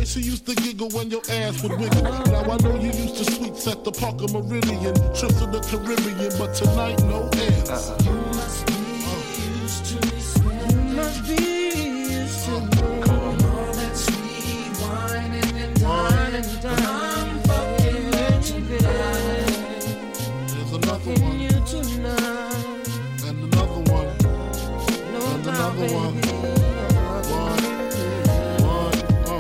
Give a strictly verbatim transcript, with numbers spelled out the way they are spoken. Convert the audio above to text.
she used to giggle when your ass would wiggle. Now I know you used to sweets at the Parker Meridian, trips to the Caribbean, but tonight